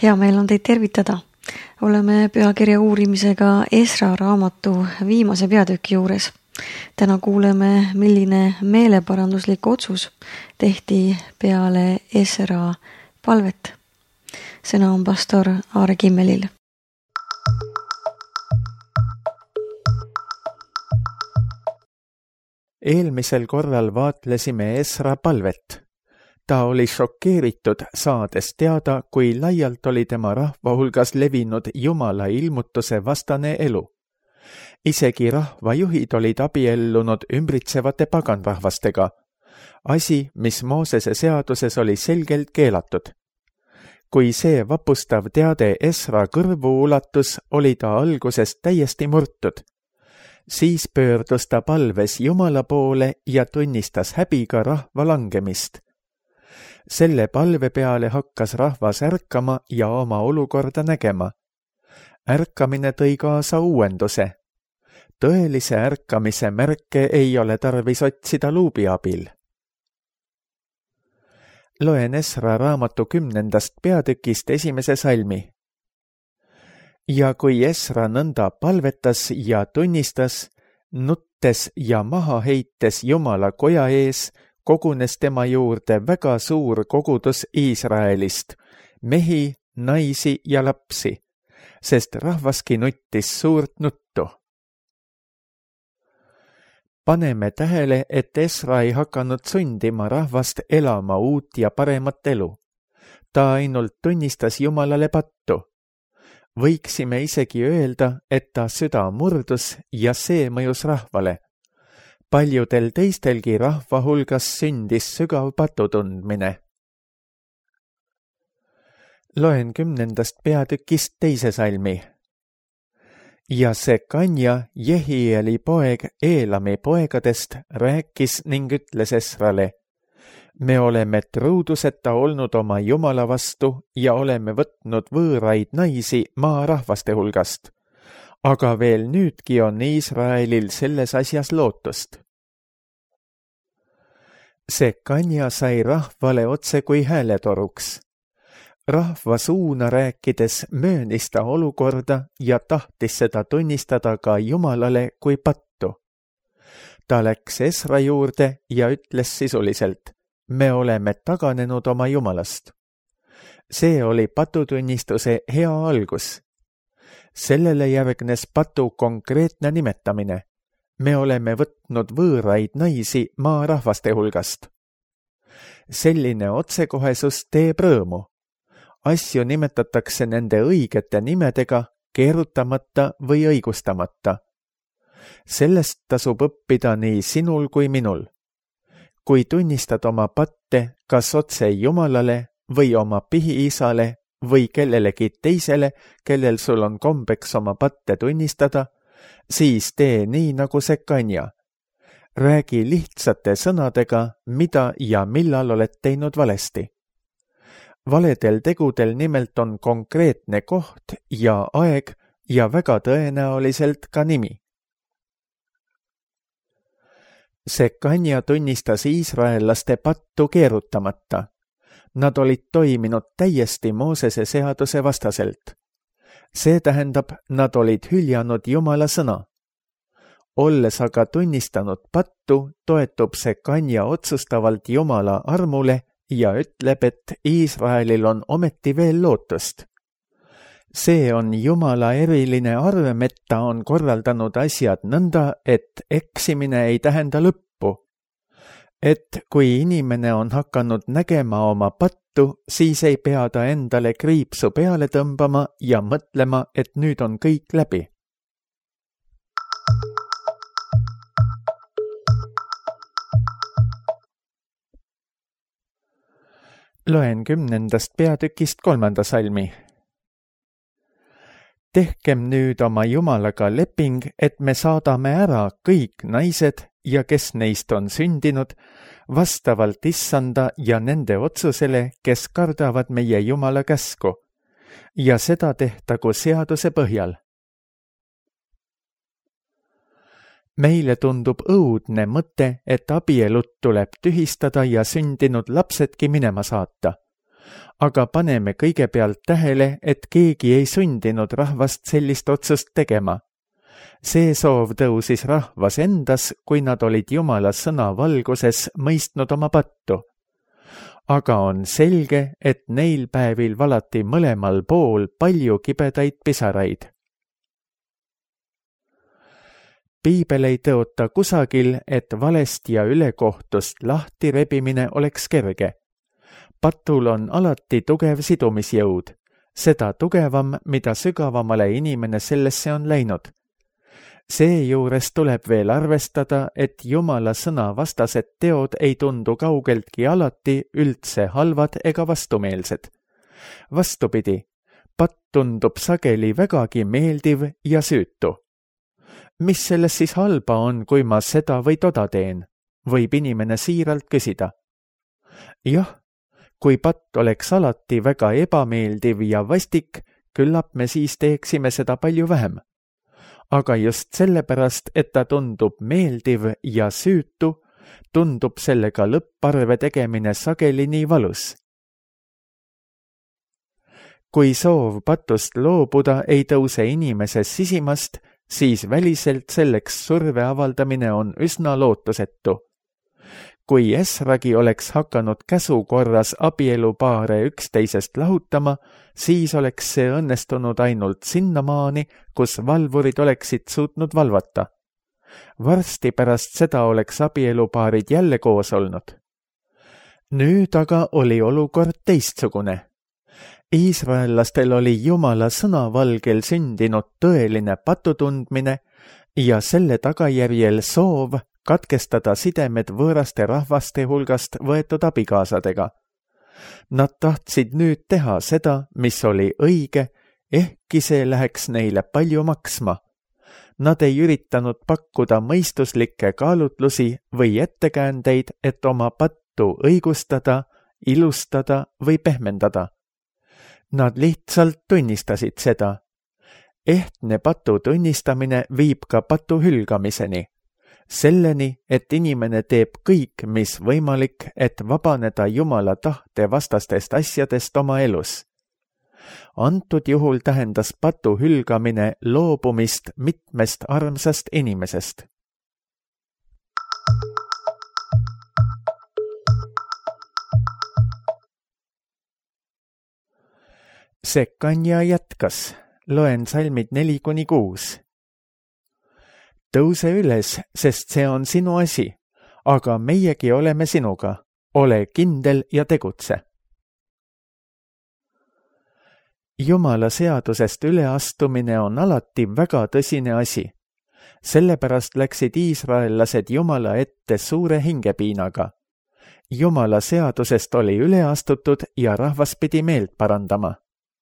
Hea meel on teid tervitada. Oleme pühakirja uurimisega Esra raamatu viimase peatüki juures. Täna kuuleme, milline meeleparanduslik otsus tehti peale Esra palvet. Sõna on pastor Aare Kimmelil. Eelmisel korral vaatlesime Esra palvet. Ta oli šokeeritud, saades teada, kui laialt oli tema rahva hulgas levinud Jumala ilmutuse vastane elu. Isegi rahvajuhid olid abiellunud ümbritsevate paganrahvastega, asi, mis Moosese seaduses oli selgelt keelatud. Kui see vapustav teade Esra kõrvu ulatus, oli ta alguses täiesti murtud. Siis pöördus ta palves Jumala poole ja tunnistas häbiga rahva langemist. Selle palve peale hakkas rahvas ärkama ja oma olukorda nägema. Ärkamine tõi kaasa uuenduse. Tõelise ärkamise märke ei ole tarvis otsida luubi abil. Loen Esra raamatu 10. peatükist 1. salmi. Ja kui Esra nõnda palvetas ja tunnistas, nuttes ja maha heites Jumala koja ees, kogunes tema juurde väga suur kogudus Iisraelist, mehi, naisi ja lapsi, sest rahvaski nuttis suurt nuttu. Paneme tähele, et Esra ei hakanud sundima rahvast elama uut ja paremat elu. Ta ainult tunnistas Jumalale pattu. Võiksime isegi öelda, et ta süda murdus ja see mõjus rahvale. Paljudel teistelgi rahva hulgas sündis sügav patutundmine. Loen 10. peatükist 2. salmi. Ja Sekanja, Jehieli poeg Eelami poegadest, rääkis ning ütles Esrale: me oleme truuduseta olnud oma Jumala vastu ja oleme võtnud võõraid naisi maa rahvaste hulgast. Aga veel nüüdki on Iisraelil selles asjas lootust. Sekanja sai rahvale otse kui hääletoruks. Rahva suuna rääkides möönis ta olukorda ja tahtis seda tunnistada ka Jumalale kui pattu. Ta läks Esra juurde ja ütles sisuliselt: me oleme taganenud oma Jumalast. See oli patutunnistuse hea algus. Sellele järgnes patu konkreetne nimetamine. Me oleme võtnud võõraid naisi maa rahvaste hulgast. Selline otsekohesus teeb rõõmu. Asju nimetatakse nende õigete nimedega, keerutamata või õigustamata. Sellest tasub õppida nii sinul kui minul. Kui tunnistad oma patte kas otse Jumalale või oma pihiisale või kellelegi teisele, kellel sul on kombeks oma patte tunnistada, siis tee nii nagu Sekanja. Räägi lihtsate sõnadega, mida ja millal oled teinud valesti. Valedel tegudel nimelt on konkreetne koht ja aeg ja väga tõenäoliselt ka nimi. Sekanja tunnistas iisraellaste pattu keerutamata. Nad olid toiminud täiesti Moosese seaduse vastaselt. See tähendab, nad olid hüljanud Jumala sõna. Olles aga tunnistanud pattu, toetub Sekanja otsustavalt Jumala armule ja ütleb, et Iisraelil on ometi veel lootust. See on Jumala eriline arm, et ta on korraldanud asjad nõnda, et eksimine ei tähenda lõppu. Et kui inimene on hakanud nägema oma pattu, siis ei pea ta endale kriipsu peale tõmbama ja mõtlema, et nüüd on kõik läbi. Loen 10. peatükist 3. salmi. Tehkem nüüd oma Jumalaga leping, et me saadame ära kõik naised ja kes neist on sündinud, vastavalt Issanda ja nende otsusele, kes kardavad meie Jumala käsku, ja seda tehtagu seaduse põhjal. Meile tundub õudne mõte, et abielud tuleb tühistada ja sündinud lapsedki minema saata. Aga paneme kõigepealt tähele, et keegi ei sundinud rahvast sellist otsust tegema. See soov tõusis rahvas endas, kui nad olid Jumala sõna valguses mõistnud oma pattu. Aga on selge, et neil päevil valati mõlemal pool palju kibedaid pisaraid. Piibel ei tõota kusagil, et valest ja ülekohtust lahti rebimine oleks kerge. Patul on alati tugev sidumisjõud, seda tugevam, mida sügavamale inimene sellesse on läinud. Seejuures tuleb veel arvestada, et Jumala sõna vastased teod ei tundu kaugeltki alati üldse halvad ega vastumeelsed. Vastupidi, patt tundub sageli vägagi meeldiv ja süütu. Mis selles siis halba on, kui ma seda või toda teen? Võib inimene siiralt küsida. Jah, kui patt oleks alati väga ebameeldiv ja vastik, küllap me siis teeksime seda palju vähem. Aga just sellepärast, et ta tundub meeldiv ja süütu, tundub sellega lõpparve tegemine sageli nii valus. Kui soov patust loobuda ei tõuse inimese sisimast, siis väliselt selleks surve avaldamine on üsna lootusetu. Kui Esragi oleks hakanud käsukorras abielupaare üksteisest lahutama, siis oleks see õnnestunud ainult sinnamaani, kus valvurid oleksid suutnud valvata. Varsti pärast seda oleks abielupaarid jälle koos olnud. Nüüd aga oli olukord teistsugune. Iisraellastel oli Jumala sõnavalgel sündinud tõeline patutundmine ja selle tagajärjel soov katkestada sidemed võõraste rahvaste hulgast võetud abikaasadega. Nad tahtsid nüüd teha seda, mis oli õige, ehkki see läheks neile palju maksma. Nad ei üritanud pakkuda mõistuslikke kaalutlusi või ettekäändeid, et oma pattu õigustada, ilustada või pehmendada. Nad lihtsalt tunnistasid seda. Ehtne patu tunnistamine viib ka patu hülgamiseni. Selleni, et inimene teeb kõik, mis võimalik, et vabaneda Jumala tahte vastastest asjadest oma elus. Antud juhul tähendas patu hülgamine loobumist mitmest armsast inimesest. Sekanja jätkas. Loen salmid 4-6. Tõuse üles, sest see on sinu asi, aga meiegi oleme sinuga. Ole kindel ja tegutse. Jumala seadusest üleastumine on alati väga tõsine asi. Sellepärast läksid iisraellased Jumala ette suure hingepiinaga. Jumala seadusest oli üle astutud ja rahvas pidi meelt parandama.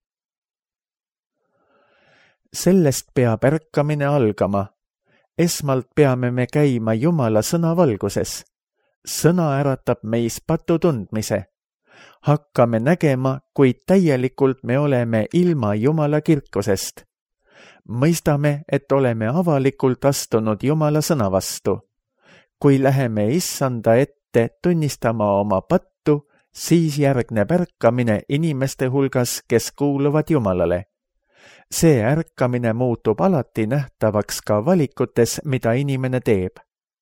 Sellest peab ärkamine algama. Esmalt peame me käima Jumala sõna valguses. Sõna äratab meis patu tundmise. Hakkame nägema, kui täielikult me oleme ilma Jumala kirkusest. Mõistame, et oleme avalikult astunud Jumala sõna vastu. Kui läheme Issanda ette tunnistama oma pattu, siis järgneb ärkamine inimeste hulgas, kes kuuluvad Jumalale. See ärkamine muutub alati nähtavaks ka valikutes, mida inimene teeb.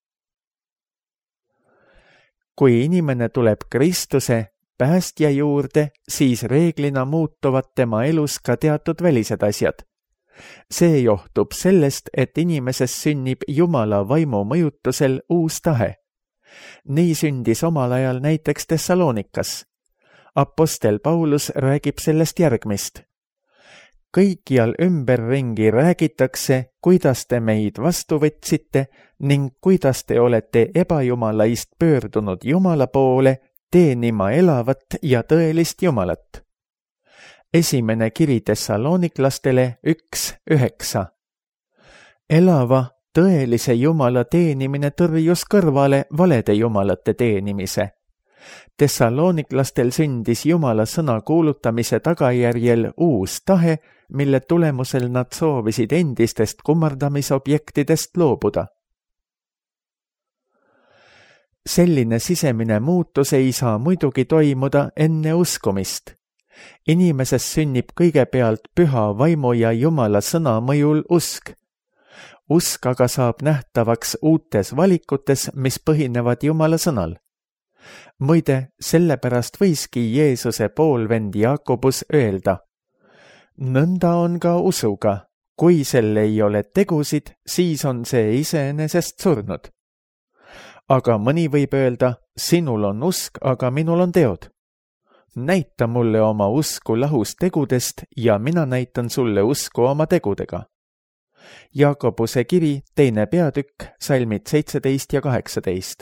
Kui inimene tuleb Kristuse, päästja juurde, siis reeglina muutuvad tema elus ka teatud välised asjad. See johtub sellest, et inimeses sünnib Jumala vaimu mõjutusel uus tahe. Nii sündis omal ajal näiteks Thessalonikas. Apostel Paulus räägib sellest järgmist. Kõikjal ümberringi räägitakse, kuidas te meid vastu võtsite ning kuidas te olete ebajumalaist pöördunud Jumala poole teenima elavat ja tõelist Jumalat. Esimene kiri Thessaloniklastele 1:9. Elava, tõelise Jumala teenimine tõrjus kõrvale valede jumalate teenimise. Thessaloniklastel sündis Jumala sõna kuulutamise tagajärjel uus tahe, mille tulemusel nad soovisid endistest kummardamisobjektidest loobuda. Selline sisemine muutus ei saa muidugi toimuda enne uskumist. Inimeses sünnib kõigepealt püha vaimu ja Jumala sõna mõjul usk. Usk aga saab nähtavaks uutes valikutes, mis põhinevad Jumala sõnal. Muide, sellepärast võiski Jeesuse poolvend Jaakobus öelda: nõnda on ka usuga, kui sel ei ole tegusid, siis on see iseenesest surnud. Aga mõni võib öelda: sinul on usk, aga minul on teod. Näita mulle oma usku lahus tegudest ja mina näitan sulle usku oma tegudega. Jaakobuse kiri, 2. peatükk, salmid 17 ja 18.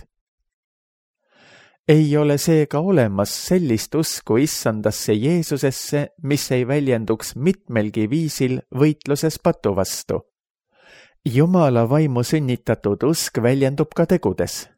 Ei ole seega olemas sellist usku issandasse Jeesusesse, mis ei väljenduks mitmelgi viisil võitluses patu vastu. Jumala vaimu sünnitatud usk väljendub ka tegudes.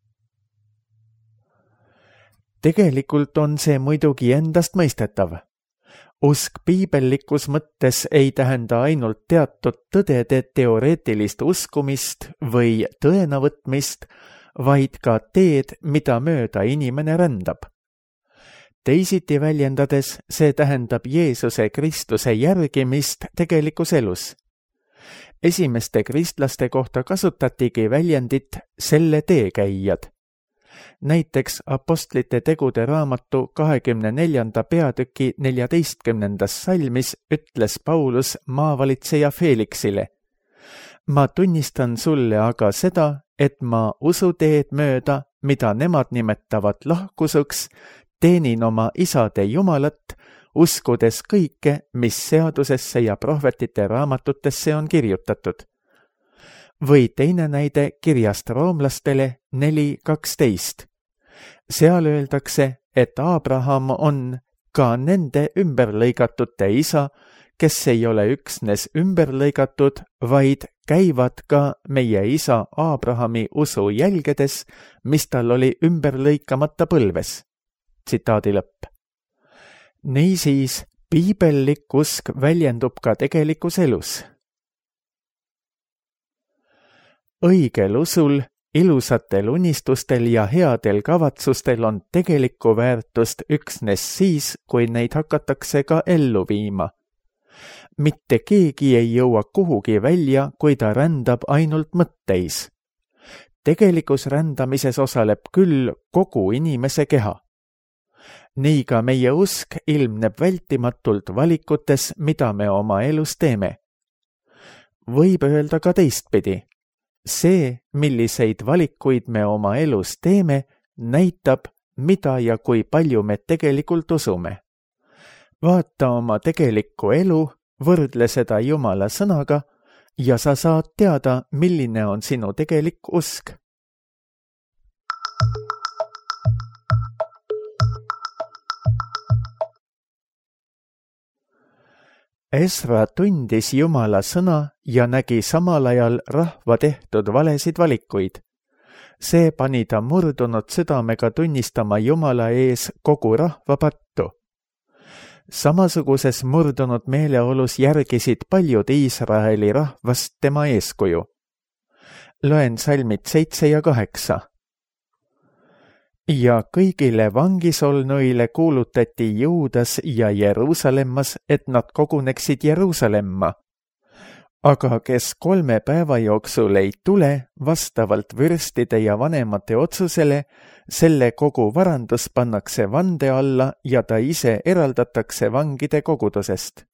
Tegelikult on see muidugi endastmõistetav. Usk piibellikus mõttes ei tähenda ainult teatud tõdede teoreetilist uskumist või tõenavõtmist, vaid ka teed, mida mööda inimene rändab. Teisiti väljendades, see tähendab Jeesuse Kristuse järgimist tegelikus elus. Esimeste kristlaste kohta kasutatigi väljendit selle teekäijad. Näiteks Apostlite tegude raamatu 24. peatüki 14. salmis ütles Paulus maavalitseja Felixile: ma tunnistan sulle aga seda, et ma usuteed mööda, mida nemad nimetavad lahkusuks, teenin oma isade Jumalat, uskudes kõike, mis seadusesse ja prohvetite raamatutesse on kirjutatud. Või teine näide kirjast roomlastele 4:12. Seal öeldakse, et Abraham on ka nende ümberlõigatute isa, kes ei ole üksnes ümberlõigatud, vaid käivad ka meie isa Abrahami usu jälgedes, mis tal oli ümberlõikamata põlves. Tsitaadi lõpp. Niisiis, piibellik usk väljendub ka tegelikus elus. Õigel usul, ilusatel unistustel ja headel kavatsustel on tegelikku väärtust üksnes siis, kui neid hakatakse ka ellu viima. Mitte keegi ei jõua kuhugi välja, kui ta rändab ainult mõtteis. Tegelikus rändamises osaleb küll kogu inimese keha. Nii ka meie usk ilmneb vältimatult valikutes, mida me oma elus teeme. Võib öelda ka teistpidi. See, milliseid valikuid me oma elus teeme, näitab, mida ja kui palju me tegelikult usume. Vaata oma tegelikku elu, võrdle seda Jumala sõnaga ja sa saad teada, milline on sinu tegelik usk. Esra tundis Jumala sõna ja nägi samal ajal rahva tehtud valesid valikuid. See pani ta murdunud südamega tunnistama Jumala ees kogu rahva pattu. Samasuguses murdunud meeleolus järgisid paljud Iisraeli rahvast tema eeskuju. Loen salmid 7 ja 8. Ja kõigile vangisolnuile kuulutati Juudas ja Jeruusalemmas, et nad koguneksid Jeruusalemma. Aga kes 3 päeva jooksul ei tule, vastavalt vürstide ja vanemate otsusele, selle kogu varandus pannakse vande alla ja ta ise eraldatakse vangide kogudusest.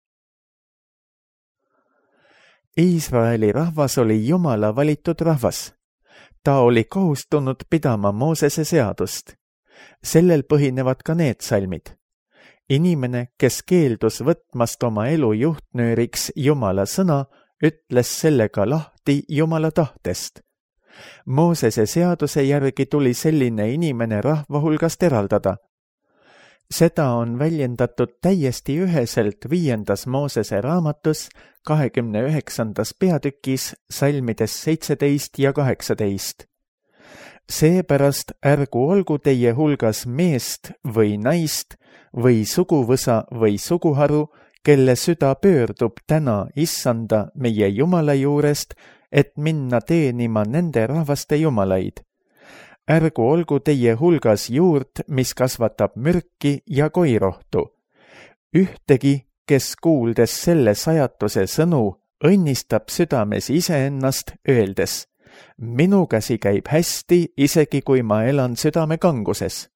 Iisraeli rahvas oli Jumala valitud rahvas. Ta oli kohustunud pidama Moosese seadust. Sellel põhinevad ka need salmid. Inimene, kes keeldus võtmast oma elu juhtnööriks Jumala sõna, ütles sellega lahti Jumala tahtest. Moosese seaduse järgi tuli selline inimene rahva hulgast eraldada. Seda on väljendatud täiesti üheselt 5. Moosese raamatus 29. peatükis salmides 17 ja 18. Seepärast ärgu olgu teie hulgas meest või naist või suguvõsa või suguharu, kelle süda pöördub täna issanda meie Jumala juurest, et minna teenima nende rahvaste jumalaid. ärgu olgu teie hulgas juurt, mis kasvatab mürki ja koirohtu. Ühtegi, kes kuuldes selle sajatuse sõnu, õnnistab südames iseennast, öeldes: minu käsi käib hästi, isegi kui ma elan südame kanguses.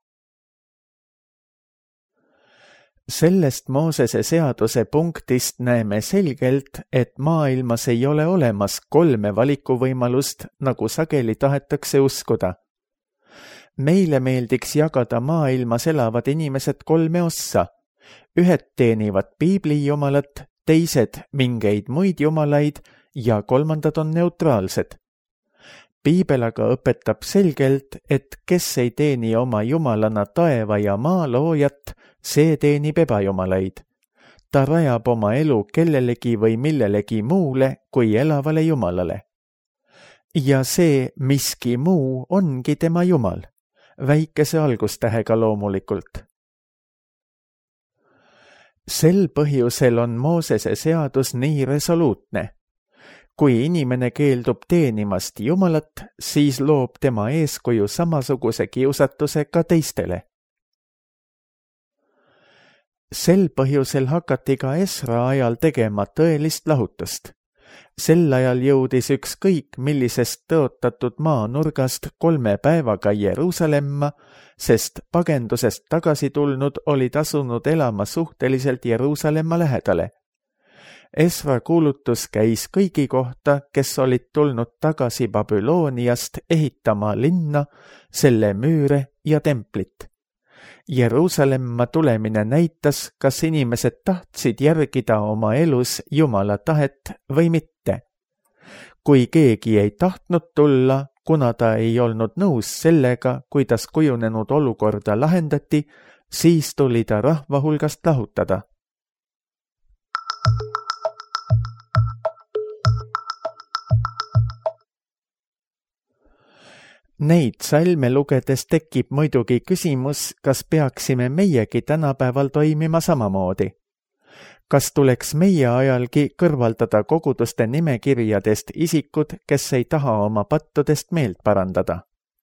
Sellest Moosese seaduse punktist näeme selgelt, et maailmas ei ole olemas 3 valikuvõimalust, nagu sageli tahetakse uskuda. Meile meeldiks jagada maailmas elavad inimesed 3 ossa. Ühed teenivad piibli jumalat, teised mingeid muid jumalaid ja kolmandad on neutraalsed. Piibel aga õpetab selgelt, et kes ei teeni oma jumalana taeva ja maa loojat, see teenib ebajumalaid. Ta rajab oma elu kellelegi või millelegi muule kui elavale jumalale. Ja see miski muu ongi tema jumal, väikese algustähega loomulikult. Sel põhjusel on Moosese seadus nii resoluutne. Kui inimene keeldub teenimast jumalat, siis loob tema eeskuju samasuguse kiusatuse ka teistele. Sel põhjusel hakati ka Esra ajal tegema tõelist lahutust. Sel ajal jõudis ükskõik millisest tõotatud maanurgast 3 päevaga Jeruusalemma, sest pagendusest tagasi tulnud olid asunud elama suhteliselt Jeruusalemma lähedale. Esra kuulutus käis kõigi kohta, kes olid tulnud tagasi Babyloniast ehitama linna, selle müüre ja templit. Jeruusalemma tulemine näitas, kas inimesed tahtsid järgida oma elus Jumala tahet või mitte. Kui keegi ei tahtnud tulla, kuna ta ei olnud nõus sellega, kuidas kujunenud olukorda lahendati, siis tuli ta rahva hulgast lahutada. Neid salme lugedes tekib muidugi küsimus, kas peaksime meiegi tänapäeval toimima samamoodi. Kas tuleks meie ajalgi kõrvaldada koguduste nimekirjadest isikud, kes ei taha oma pattudest meelt parandada?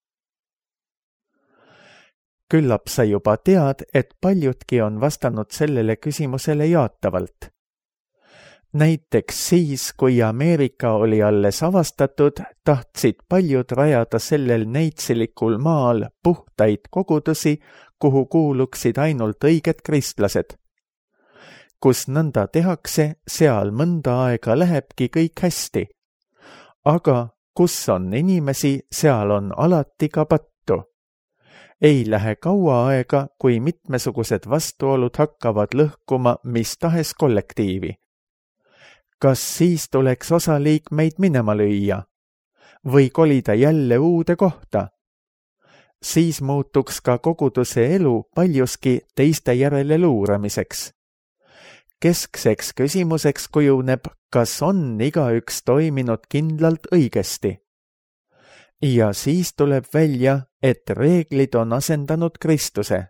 Küllap sa juba tead, et paljudki on vastanud sellele küsimusele jaatavalt. Näiteks siis, kui Ameerika oli alles avastatud, tahtsid paljud rajada sellel neitselikul maal puhtaid kogudusi, kuhu kuuluksid ainult õiged kristlased. Kus nõnda tehakse, seal mõnda aega lähebki kõik hästi. Aga kus on inimesi, seal on alati ka pattu. Ei lähe kaua aega, kui mitmesugused vastuolud hakkavad lõhkuma mis tahes kollektiivi. Kas siis tuleks osa liikmeid minema lüüa? Või kolida jälle uude kohta? Siis muutuks ka koguduse elu paljuski teiste järele luuramiseks. Keskseks küsimuseks kujuneb, kas on igaüks toiminud kindlalt õigesti. Ja siis tuleb välja, et reeglid on asendanud Kristuse.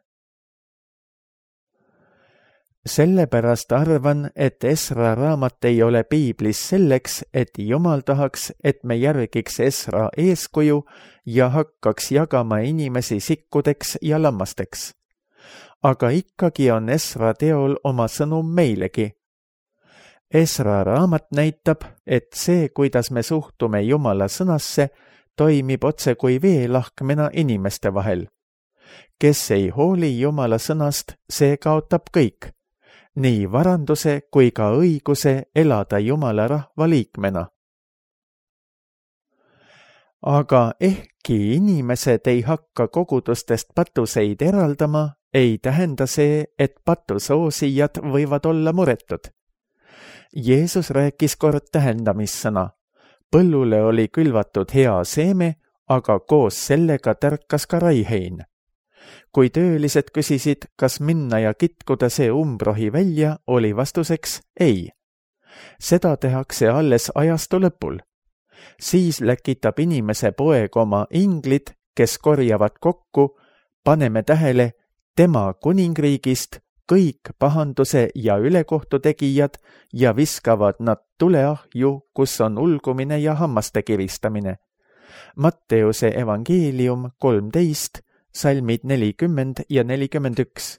Sellepärast arvan, et Esra raamat ei ole piiblis selleks, et Jumal tahaks, et me järgiks Esra eeskuju ja hakkaks jagama inimesi sikkudeks ja lammasteks. Aga ikkagi on Esra teol oma sõnum meilegi. Esra raamat näitab, et see, kuidas me suhtume Jumala sõnasse, toimib otse kui veelahkmena inimeste vahel. Kes ei hooli Jumala sõnast, see kaotab kõik. Nii varanduse kui ka õiguse elada Jumala rahva liikmena. Aga ehkki inimesed ei hakka kogudustest patuseid eraldama, ei tähenda see, et patusoosijad võivad olla muretud. Jeesus rääkis kord tähendamissõna. Põllule oli külvatud hea seeme, aga koos sellega tärkas ka raihein. Kui töölised küsisid, kas minna ja kitkuda see umbrohi välja, oli vastuseks ei. Seda tehakse alles ajastu lõpul. Siis läkitab inimese poeg oma inglid, kes korjavad kokku, paneme tähele, tema kuningriigist kõik pahanduse ja ülekohtu tegijad ja viskavad nad tuleahju, kus on ulgumine ja hammaste kiristamine. Matteuse evangeelium 13, salmid 40 ja 41.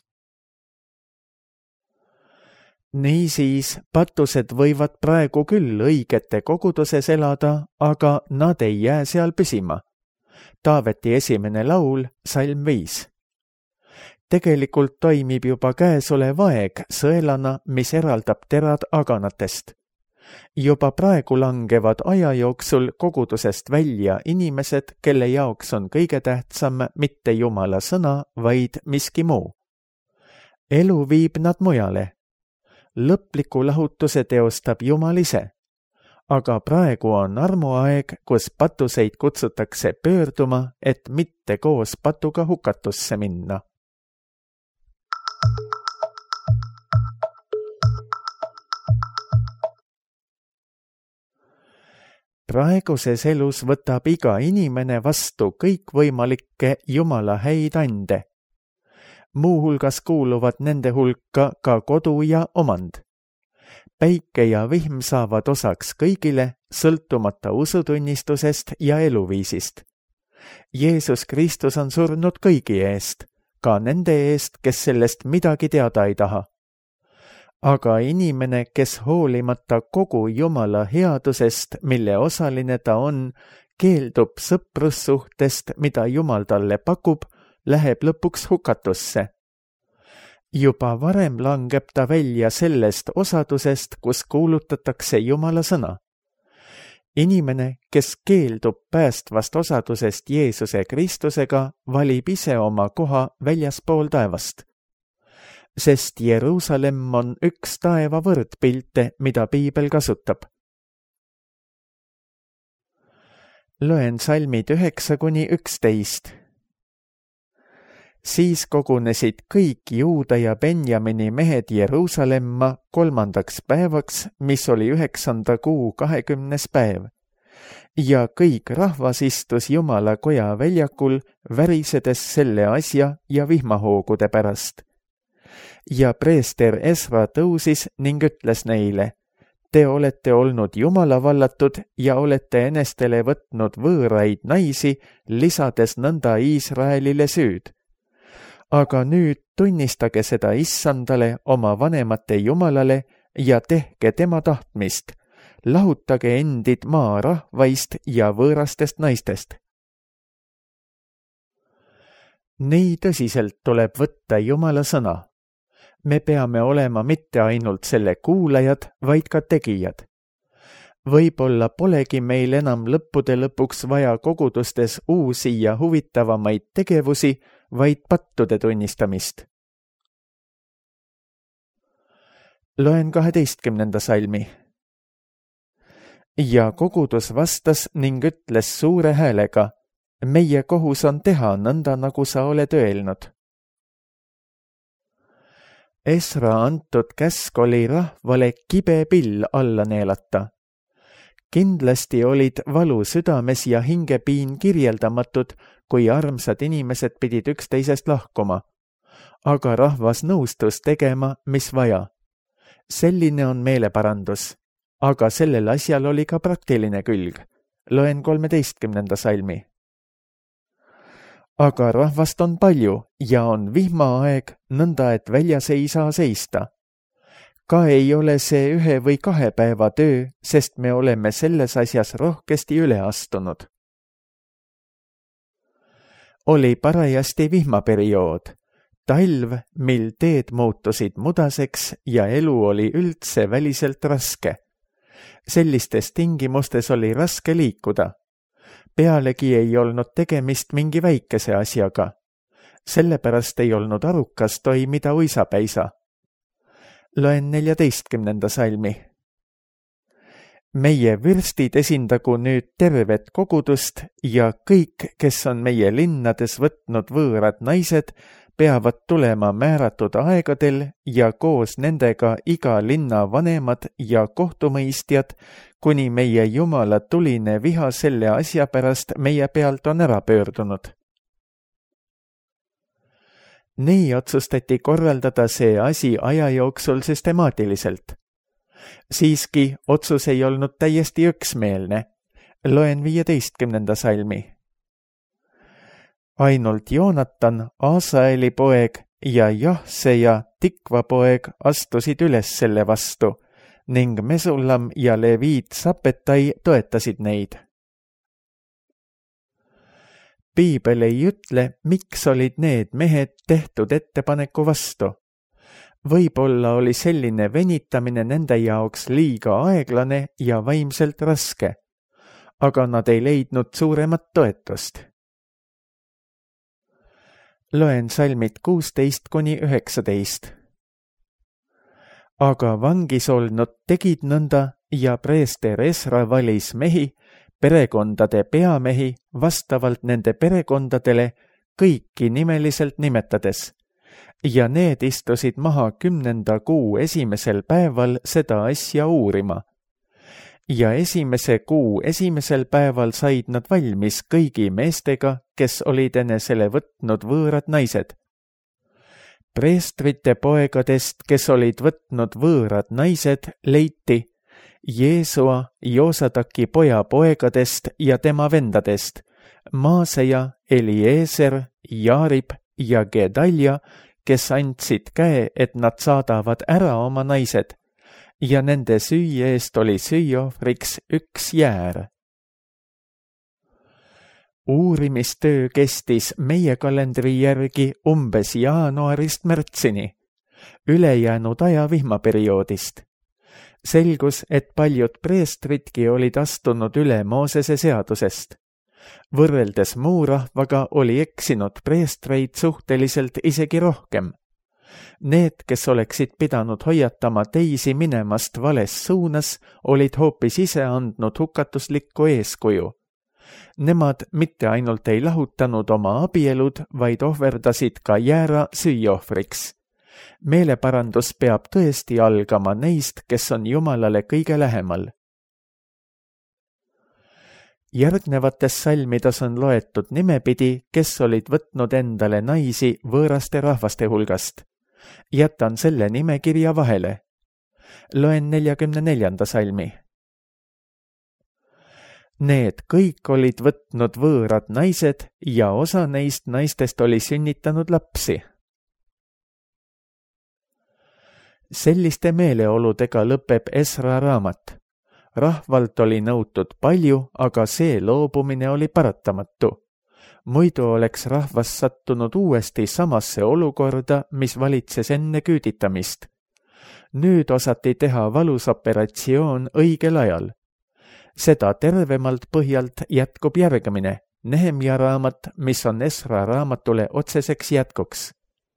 Niisiis, patused võivad praegu küll õigete koguduses elada, aga nad ei jää seal püsima. Taaveti esimene laul, salm 5. Tegelikult toimib juba käesolev aeg sõelana, mis eraldab terad aganatest. Juba praegu langevad aja jooksul kogudusest välja inimesed, kelle jaoks on kõige tähtsam mitte Jumala sõna, vaid miski muu. Elu viib nad mujale. Lõpliku lahutuse teostab Jumal ise. Aga praegu on armuaeg, kus patuseid kutsutakse pöörduma, et mitte koos patuga hukatusse minna. Praeguses elus võtab iga inimene vastu kõikvõimalikke Jumala häid ande. Muuhulgas kuuluvad nende hulka ka kodu ja omand. Päike ja vihm saavad osaks kõigile, sõltumata usutunnistusest ja eluviisist. Jeesus Kristus on surnud kõigi eest, ka nende eest, kes sellest midagi teada ei taha. Aga inimene, kes hoolimata kogu Jumala headusest, mille osaline ta on, keeldub sõprussuhtest, mida Jumal talle pakub, läheb lõpuks hukatusse. Juba varem langeb ta välja sellest osadusest, kus kuulutatakse Jumala sõna. Inimene, kes keeldub päästvast osadusest Jeesuse Kristusega, valib ise oma koha väljaspool taevast. Sest Jeruusalemm on üks taeva võrdpilte, mida piibel kasutab. Loen salmid 9–11. Siis kogunesid kõik Juuda ja Benjamini mehed Jeruusalemma 3. päevaks, mis oli 9. kuu 20. päev. Ja kõik rahvas istus Jumala koja väljakul, värisedes selle asja ja vihmahoogude pärast. Ja preester Esra tõusis ning ütles neile: Te olete olnud Jumala vallatud ja olete enestele võtnud võõraid naisi, lisades nõnda Iisraelile süüd. Aga nüüd tunnistage seda Issandale, oma vanemate Jumalale, ja tehke tema tahtmist. Lahutage endid maa rahvaist ja võõrastest naistest. Nii tõsiselt tuleb võtta Jumala sõna. Me peame olema mitte ainult selle kuulajad, vaid ka tegijad. Võib-olla polegi meil enam lõppude lõpuks vaja kogudustes uusi ja huvitavamaid tegevusi, vaid pattude tunnistamist. Loen 12. salmi. Ja kogudus vastas ning ütles suure häälega: Meie kohus on teha nõnda, nagu sa oled öelnud. Esra antud käsk oli rahvale kibe pill alla neelata. Kindlasti olid valu südames ja hingepiin kirjeldamatud, kui armsad inimesed pidid üksteisest lahkuma. Aga rahvas nõustus tegema, mis vaja. Selline on meeleparandus, aga sellel asjal oli ka praktiline külg. Loen 13. salmi. Aga rahvast on palju ja on vihmaaeg, nõnda et väljas ei saa seista. Ka ei ole see 1 või 2 päeva töö, sest me oleme selles asjas rohkesti üle astunud. Oli parajasti vihmaperiood, talv, mil teed muutusid mudaseks ja elu oli üldse väliselt raske. Sellistes tingimustes oli raske liikuda. Pealegi ei olnud tegemist mingi väikese asjaga. Sellepärast ei olnud arukas toimida uisapäisa. Loen 14. salmi. Meie vürstid esindagu nüüd tervet kogudust ja kõik, kes on meie linnades võtnud võõrad naised, peavad tulema määratud aegadel ja koos nendega iga linna vanemad ja kohtumõistjad, kuni meie Jumala tuline viha selle asja pärast meie pealt on ära pöördunud. Nii otsustati korraldada see asi aja jooksul süstemaatiliselt. Siiski otsus ei olnud täiesti üksmeelne. loen 15. salmi. Ainult Joonatan, Aasaeli poeg ja Jahseja, Tikva poeg astusid üles selle vastu ning Mesullam ja Leviit Sapetai toetasid neid. Piibel ei ütle, miks olid need mehed tehtud ettepaneku vastu. Võib-olla oli selline venitamine nende jaoks liiga aeglane ja vaimselt raske, aga nad ei leidnud suuremat toetust. Loen salmid 16-19. Aga vangis olnud tegid nõnda ja preester Esra valis mehi, perekondade peamehi vastavalt nende perekondadele kõiki nimeliselt nimetades, ja need istusid maha 10. kuu esimesel päeval seda asja uurima. Ja esimese kuu esimesel päeval said nad valmis kõigi meestega, kes olid enesele võtnud võõrad naised. Preestrite poegadest, kes olid võtnud võõrad naised, leiti Jeesua, Joosadaki poja poegadest ja tema vendadest, Maaseja, Eliezer, Jaarib ja Gedalja, kes andsid käe, et nad saadavad ära oma naised, ja nende süü eest oli süüohvriks 1 jäär. Uurimistöö kestis meie kalendri järgi umbes jaanuarist märtsini, ülejäänud aja vihmaperioodist. Selgus, et paljud preestridki olid astunud üle Moosese seadusest. Võrreldes muu rahvaga oli eksinud preestreid suhteliselt isegi rohkem. Need, kes oleksid pidanud hoiatama teisi minemast vales suunas, olid hoopis ise andnud hukatuslikku eeskuju. Nemad mitte ainult ei lahutanud oma abielud, vaid ohverdasid ka jäära süüohvriks. Meeleparandus peab tõesti algama neist, kes on Jumalale kõige lähemal. Järgnevates salmides on loetud nimepidi, kes olid võtnud endale naisi võõraste rahvaste hulgast. Jätan selle nimekirja vahele. Loen 44. salmi. Need kõik olid võtnud võõrad naised ja osa neist naistest oli sünnitanud lapsi. Selliste meeleoludega lõpeb Esra raamat. Rahvalt oli nõutud palju, aga see loobumine oli paratamatu. Muidu oleks rahvas sattunud uuesti samasse olukorda, mis valitses enne küüditamist. Nüüd osati teha valus operatsioon õigel ajal. Seda tervemalt põhjalt jätkub järgmine, Nehemja raamat, mis on Esra raamatule otseseks jätkuks.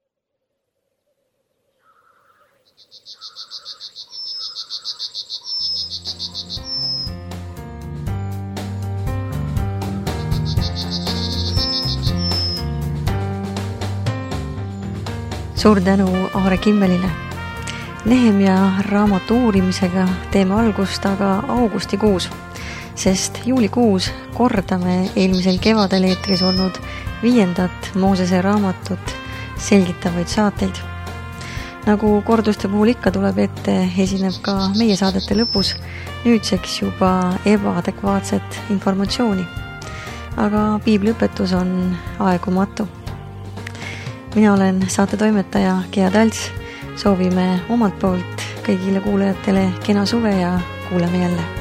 Suur tänu Aare Kimmelile. Nehemja raamatu uurimisega teeme algust aga augustikuus, sest juulikuus kordame eelmisel kevadel eetris olnud 5. Moosese raamatut selgitavaid saateid. Nagu korduste puhul ikka tuleb ette, esineb ka meie saadete lõpus nüüdseks juba ebaadekvaatset informatsiooni. Aga piibliõpetus on aegumatu. Mina olen saatetoimetaja Gea Talts. Soovime omalt poolt kõigile kuulajatele kena suve ja kuuleme jälle.